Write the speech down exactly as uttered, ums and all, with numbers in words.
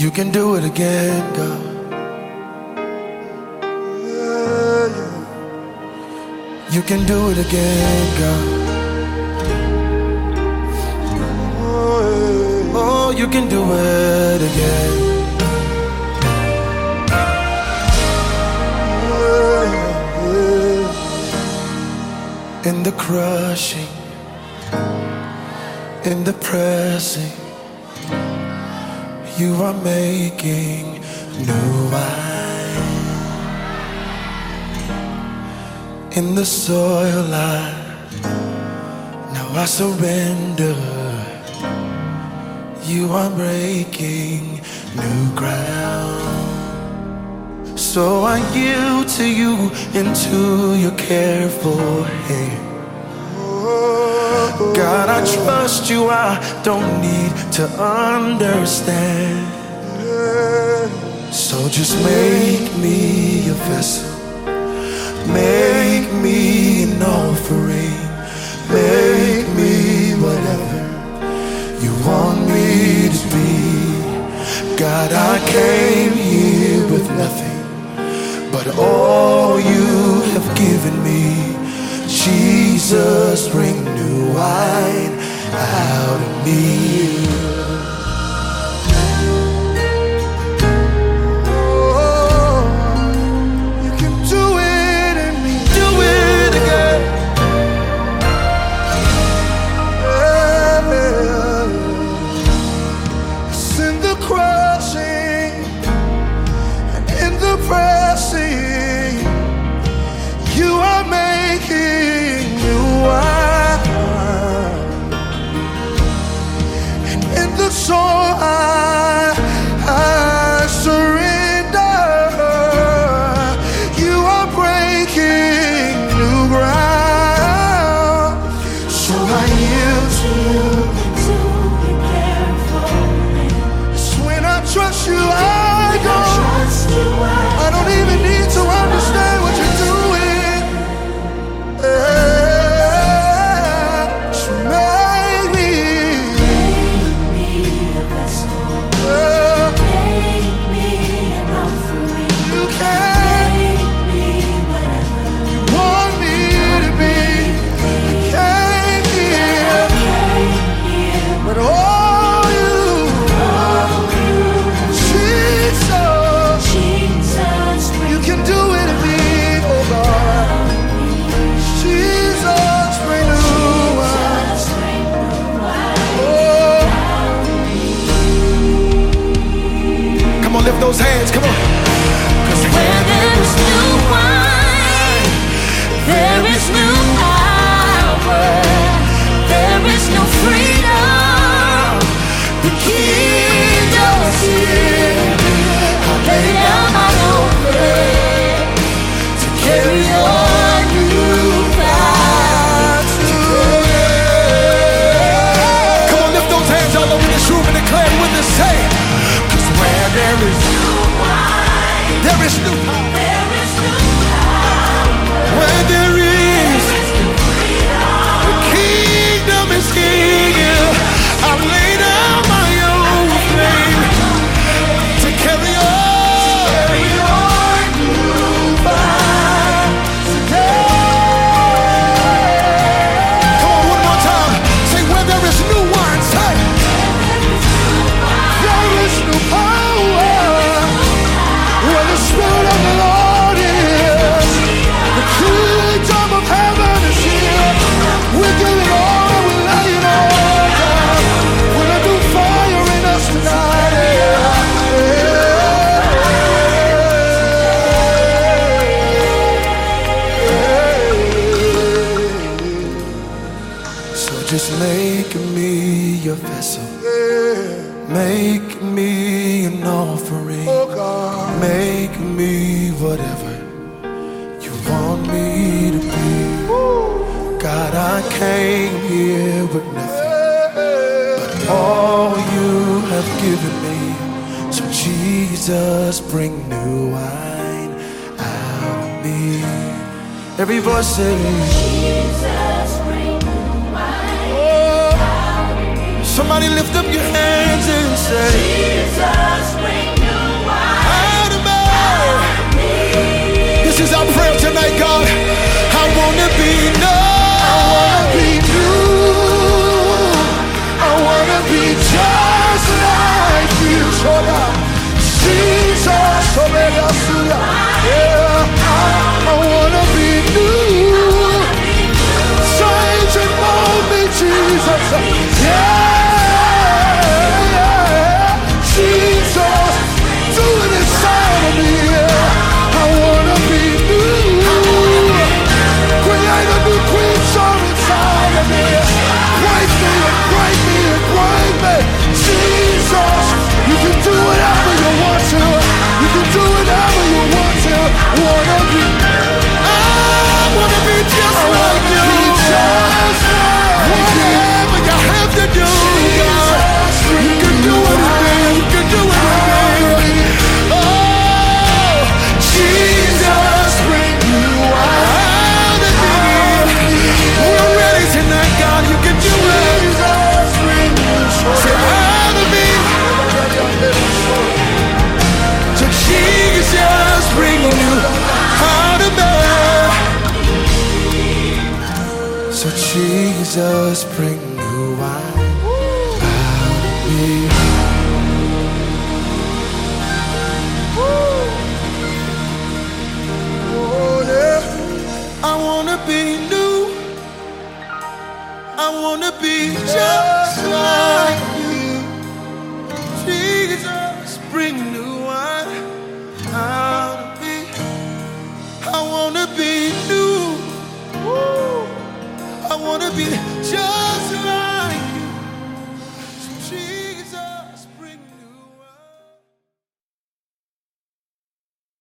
You can do it again, God. You can do it again, God. Oh, you can do it again. In the crushing, in the pressing, you are making new wine. In the soil, I now I surrender. You are breaking new ground. So I yield to you into your careful hand. God, I trust you, I don't need to understand. So just make me a vessel, make me an offering, make me whatever you want me to be. God, I came here with nothing but all you have given me. Jesus, bring new wine out of me. So I, I surrender. You are breaking new ground. So I yield to you. It's when I trust you, I go. I don't even need to understand what you're doing. Yeah. So make me. Lift those hands, come on. 'Cause where there is new wine, there is new power, there is new freedom. The kingdom is here. I lay down my own faith to carry on new paths. Come on, lift those hands all over this room and declare with us, say. Where there is new wine, there is new power. There is new power. Where there is, there is new freedom. The kingdom is here. I lay down my own flame to carry on. Carry on new paths. Come on, one more time. Say where there is new wine. Say. There is new power. Where the Spirit of the Lord is, the kingdom of heaven is here. We give it all and we lay it all down. With a new fire in us tonight. So just make me your vessel. Make me an offering. Oh God. Make me whatever you want me to be. God, I came here with nothing but all you have given me. So Jesus, bring new wine out of me. Every voice says, Jesus, bring new wine out of me. Somebody lift up your hands and say, Jesus, bring new wine. out of me. This is our prayer tonight, God. I wanna be new. I wanna be new. I wanna be just like you. Show up. Jesus, oh yeah, I, I wanna be new. Change and mold me, Jesus. Yeah, Jesus, do it inside of me. Yeah. I wanna be new. Create a new creature inside of me. Break me and break me and break me. Jesus, you can do whatever you want to. You can do whatever you want to. Wanna be, I wanna be just I like wanna you. be just like Whatever you have to do, God, you can do anything. You can do anything. Oh, Jesus, bring you out of me. We're ready tonight, God. You can do it. Jesus, bring you Say out of me. So Jesus, bring you out of me. So Jesus, bring new wine out of me. Oh yeah, I wanna be new. I wanna be just like you. Jesus, bring new wine out of me. I wanna be new. I wanna be just